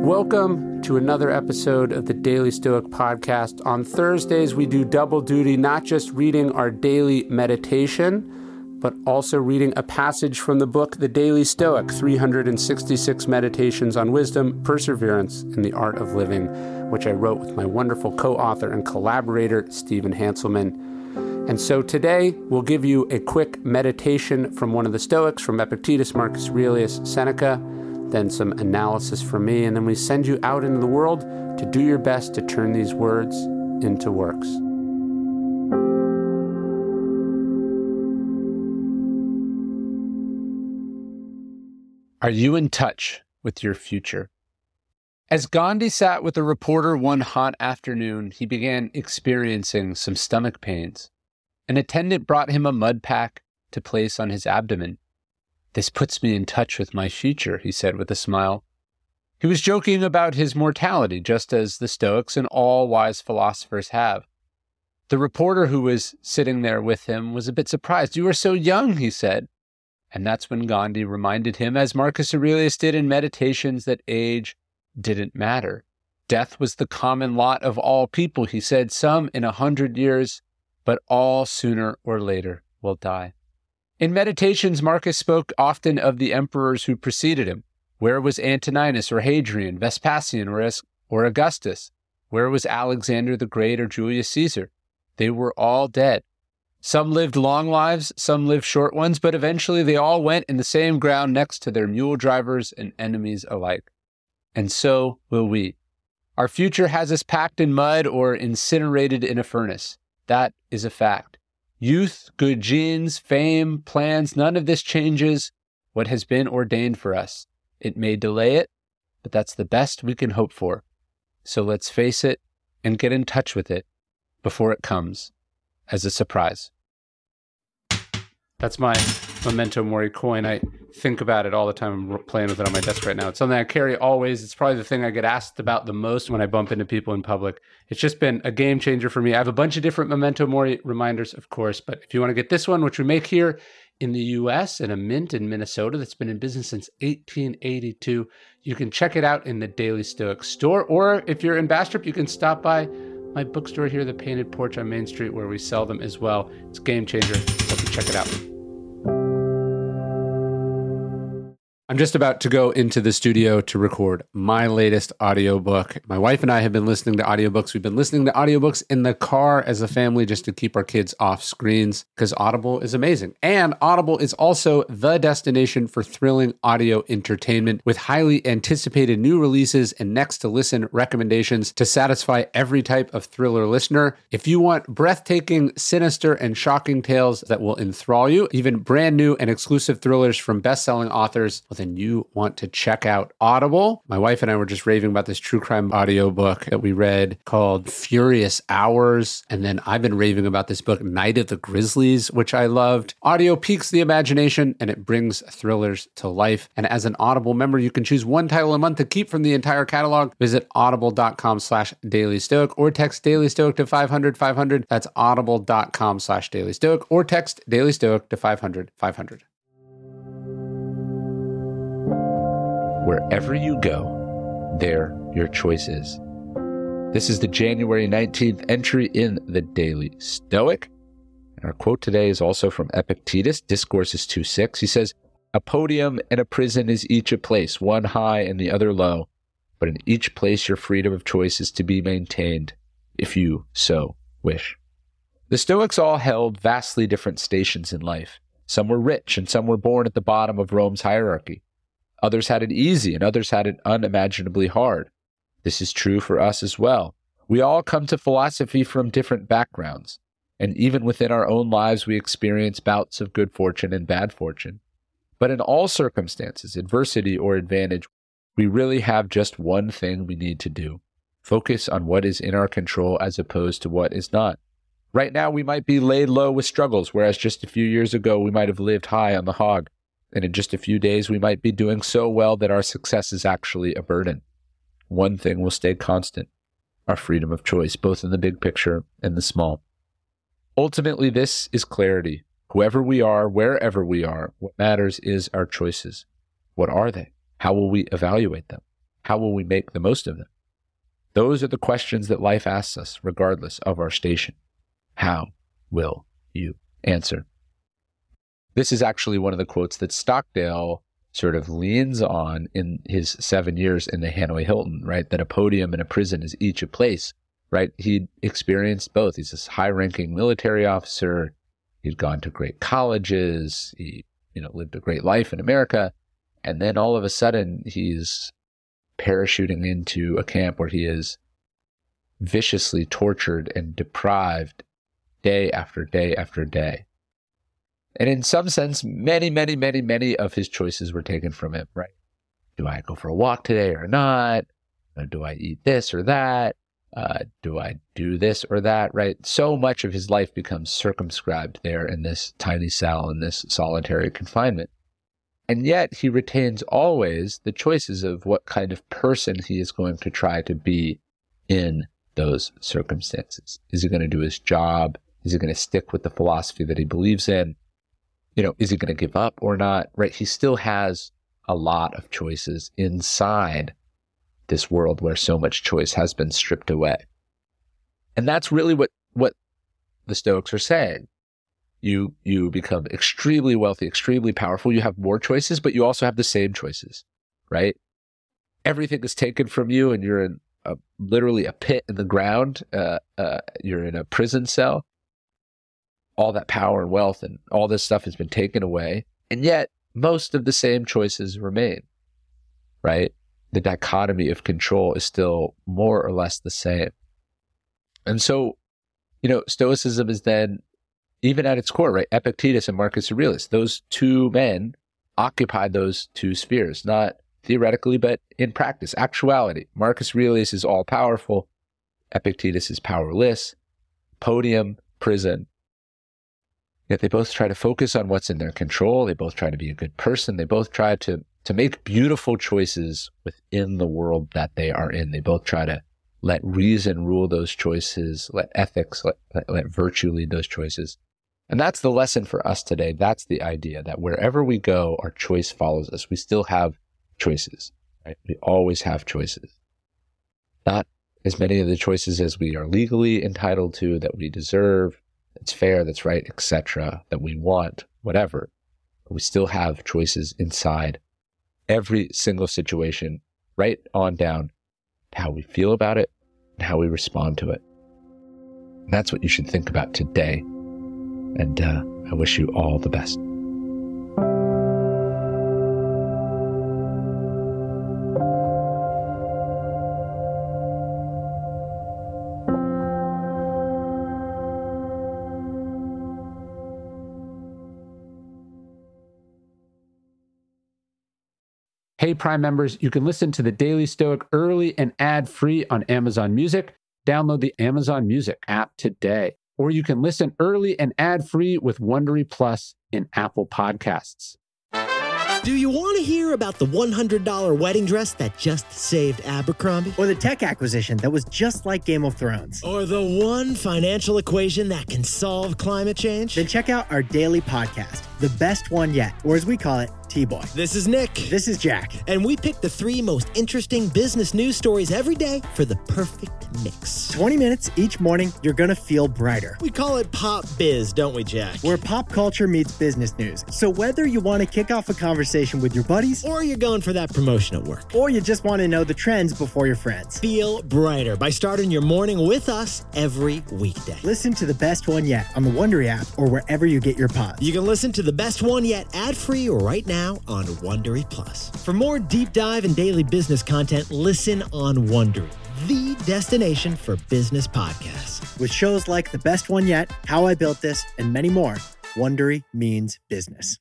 Welcome to another episode of the Daily Stoic Podcast. On Thursdays, we do double duty, not just reading our daily meditation, but also reading a passage from the book, The Daily Stoic, 366 Meditations on Wisdom, Perseverance, and the Art of Living, which I wrote with my wonderful co-author and collaborator, Stephen Hanselman. And so today, we'll give you a quick meditation from one of the Stoics, from Epictetus, Marcus Aurelius, Seneca, then some analysis from me, and then we send you out into the world to do your best to turn these words into works. Are you in touch with your future? As Gandhi sat with a reporter one hot afternoon, he began experiencing some stomach pains. An attendant brought him a mud pack to place on his abdomen. "This puts me in touch with my future," he said with a smile. He was joking about his mortality, just as the Stoics and all wise philosophers have. The reporter who was sitting there with him was a bit surprised. "You are so young," he said. And that's when Gandhi reminded him, as Marcus Aurelius did in Meditations, that age didn't matter. Death was the common lot of all people, he said, some in 100 years, but all sooner or later will die. In Meditations, Marcus spoke often of the emperors who preceded him. Where was Antoninus or Hadrian, Vespasian or Augustus? Where was Alexander the Great or Julius Caesar? They were all dead. Some lived long lives, some lived short ones, but eventually they all went in the same ground next to their mule drivers and enemies alike. And so will we. Our future has us packed in mud or incinerated in a furnace. That is a fact. Youth, good genes, fame, plans, none of this changes what has been ordained for us. It may delay it, but that's the best we can hope for. So let's face it and get in touch with it before it comes as a surprise. That's my Memento Mori coin. I think about it all the time. I'm playing with it on my desk right now. It's something I carry always. It's probably the thing I get asked about the most when I bump into people in public. It's just been a game changer for me. I have a bunch of different Memento Mori reminders, of course, but if you want to get this one, which we make here in the US in a mint in Minnesota that's been in business since 1882, you can check it out in the Daily Stoic store, or if you're in Bastrop, you can stop by my bookstore here, The Painted Porch on Main Street, where we sell them as well. It's a game changer. Hope you check it out. I'm just about to go into the studio to record my latest audiobook. My wife and I have been listening to audiobooks. We've been listening to audiobooks in the car as a family just to keep our kids off screens because Audible is amazing. And Audible is also the destination for thrilling audio entertainment with highly anticipated new releases and next to listen recommendations to satisfy every type of thriller listener. If you want breathtaking, sinister, and shocking tales that will enthrall you, even brand new and exclusive thrillers from best-selling authors, well, then you want to check out Audible. My wife and I were just raving about this true crime audiobook that we read called Furious Hours. And then I've been raving about this book, Night of the Grizzlies, which I loved. Audio piques the imagination and it brings thrillers to life. And as an Audible member, you can choose one title a month to keep from the entire catalog. Visit audible.com/dailystoic or text Daily Stoic to 500-500. That's audible.com/dailystoic or text Daily Stoic to 500-500. Wherever you go, there your choice is. This is the January 19th entry in the Daily Stoic. And our quote today is also from Epictetus, Discourses 2:6. He says, "A podium and a prison is each a place, one high and the other low. But in each place your freedom of choice is to be maintained, if you so wish." The Stoics all held vastly different stations in life. Some were rich and some were born at the bottom of Rome's hierarchy. Others had it easy, and others had it unimaginably hard. This is true for us as well. We all come to philosophy from different backgrounds, and even within our own lives we experience bouts of good fortune and bad fortune. But in all circumstances, adversity or advantage, we really have just one thing we need to do. Focus on what is in our control as opposed to what is not. Right now we might be laid low with struggles, whereas just a few years ago we might have lived high on the hog. And in just a few days, we might be doing so well that our success is actually a burden. One thing will stay constant: our freedom of choice, both in the big picture and the small. Ultimately, this is clarity. Whoever we are, wherever we are, what matters is our choices. What are they? How will we evaluate them? how will we make the most of them? Those are the questions that life asks us, regardless of our station. How will you answer? This is actually one of the quotes that Stockdale sort of leans on in his 7 years in the Hanoi Hilton, right? That a podium and a prison is each a place, right? He experienced both. He's this high-ranking military officer. He'd gone to great colleges. He, lived a great life in America. And then all of a sudden, he's parachuting into a camp where he is viciously tortured and deprived day after day after day. And in some sense, many of his choices were taken from him, right? Do I go for a walk today or not? Do I eat this or that? Do I do this or that, right? So much of his life becomes circumscribed there in this tiny cell, in this solitary confinement. And yet he retains always the choices of what kind of person he is going to try to be in those circumstances. Is he going to do his job? Is he going to stick with the philosophy that he believes in? Is he going to give up or not? Right? He still has a lot of choices inside this world where so much choice has been stripped away. And that's really what the Stoics are saying. You become extremely wealthy, extremely powerful. You have more choices, but you also have the same choices, right? Everything is taken from you and you're in literally a pit in the ground. You're in a prison cell. All that power and wealth and all this stuff has been taken away. And yet most of the same choices remain, right? The dichotomy of control is still more or less the same. And so, Stoicism is then, even at its core, right? Epictetus and Marcus Aurelius, those two men occupied those two spheres, not theoretically, but in practice, actuality. Marcus Aurelius is all powerful. Epictetus is powerless. Podium, prison. Yet they both try to focus on what's in their control. They both try to be a good person. They both try to make beautiful choices within the world that they are in. They both try to let reason rule those choices, let ethics, let virtue lead those choices. And that's the lesson for us today. That's the idea, that wherever we go, our choice follows us. We still have choices, right? We always have choices. Not as many of the choices as we are legally entitled to, that we deserve, that's fair, that's right, etc., that we want, whatever. But we still have choices inside every single situation, right on down to how we feel about it and how we respond to it. And that's what you should think about today. And I wish you all the best. Hey, Prime members, you can listen to the Daily Stoic early and ad-free on Amazon Music. Download the Amazon Music app today. Or you can listen early and ad-free with Wondery Plus in Apple Podcasts. Do you want to hear about the $100 wedding dress that just saved Abercrombie? Or the tech acquisition that was just like Game of Thrones? Or the one financial equation that can solve climate change? Then check out our daily podcast, The Best One Yet, or as we call it, T-Boy. This is Nick. This is Jack. And we pick the 3 most interesting business news stories every day for the perfect mix. 20 minutes each morning, you're going to feel brighter. We call it Pop Biz, don't we, Jack? Where pop culture meets business news. So whether you want to kick off a conversation with your buddies, or you're going for that promotion at work, or you just want to know the trends before your friends, feel brighter by starting your morning with us every weekday. Listen to The Best One Yet on the Wondery app or wherever you get your pods. You can listen to The Best One Yet ad-free right now on Wondery Plus. For more deep dive and daily business content, listen on Wondery, the destination for business podcasts. With shows like The Best One Yet, How I Built This, and many more, Wondery means business.